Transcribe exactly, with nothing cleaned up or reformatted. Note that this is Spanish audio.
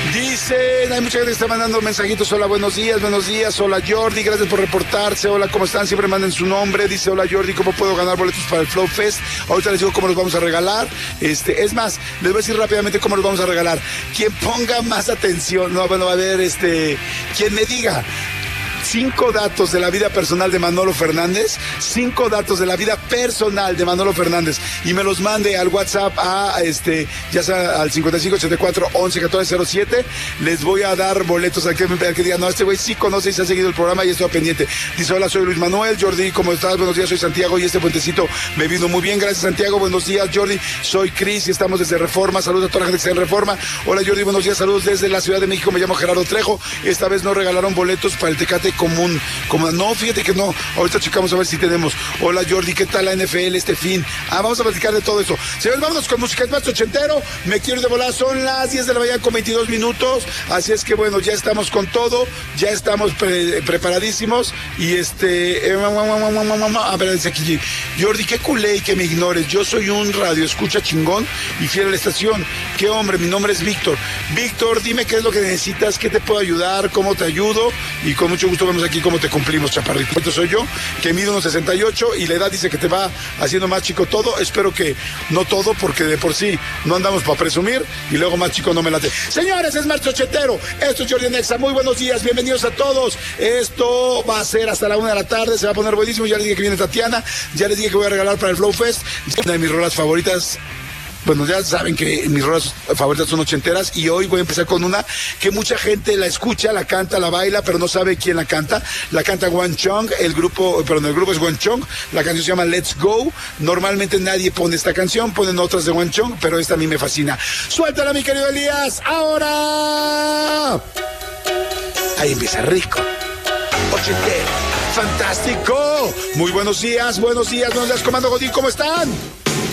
Dicen, hay mucha gente que está mandando mensajitos. Hola, buenos días, buenos días. Hola, Jordi, gracias por reportarse. Hola, ¿cómo están? Siempre manden su nombre. Dice, hola, Jordi, ¿cómo puedo ganar boletos para el Flow Fest? Ahorita les digo cómo los vamos a regalar. Este, es más, les voy a decir rápidamente cómo los vamos a regalar. Quien ponga más atención, no, bueno, a ver, este, quien me diga cinco datos de la vida personal de Manolo Fernández, cinco datos de la vida personal de Manolo Fernández, y me los mande al WhatsApp a este, ya sea al cincuenta y cinco ochenta y cuatro once catorce cero siete, les voy a dar boletos a que, a que digan, no, este güey sí conoce y se ha seguido el programa y estoy pendiente. Dice, hola, soy Luis Manuel. Jordi, ¿cómo estás? Buenos días, soy Santiago y este puentecito me vino muy bien, gracias, Santiago. Buenos días, Jordi, soy Cris y estamos desde Reforma. Saludos a toda la gente que está en Reforma. Hola, Jordi, buenos días, saludos desde la Ciudad de México. Me llamo Gerardo Trejo. Esta vez no regalaron boletos para el Tecate común. Como, no, fíjate que no. Ahorita checamos a ver si tenemos. Hola, Jordi, ¿qué tal la N F L este fin? Ah, vamos a platicar de todo eso. Señores, vámonos con música. Es más ochentero. Me quiero ir de volar. Son las diez de la mañana con veintidós minutos. Así es que, bueno, ya estamos con todo. Ya estamos pre preparadísimos. Y este... Eh, a ver, dice aquí. Jordi, qué culé y que me ignores. Yo soy un radio escucha chingón y fiel a la estación. Qué hombre, mi nombre es Víctor. Víctor, dime qué es lo que necesitas, qué te puedo ayudar, cómo te ayudo. Y con mucho gusto vemos aquí cómo te cumplimos, chaparrito. Esto soy yo, que mido unos sesenta y ocho y la edad dice que te va haciendo más chico todo. Espero que no todo, porque de por sí no andamos para presumir y luego más chico no me late. Señores, es martes ochentero. Esto es Jordi en Exa. Muy buenos días, bienvenidos a todos. Esto va a ser hasta la una de la tarde, se va a poner buenísimo. Ya les dije que viene Tatiana, ya les dije que voy a regalar para el Flow Fest una de mis rolas favoritas. Bueno, ya saben que mis rolas favoritas son ochenteras y hoy voy a empezar con una que mucha gente la escucha, la canta, la baila, pero no sabe quién la canta. La canta One Chong, el grupo, perdón, el grupo es One Chong, la canción se llama Let's Go. Normalmente nadie pone esta canción, ponen otras de One Chong, pero esta a mí me fascina. Suéltala, mi querido Elías, ahora. Ahí empieza rico, ochentero, fantástico. Muy buenos días, buenos días, buenos días, Comando Godín, ¿cómo están?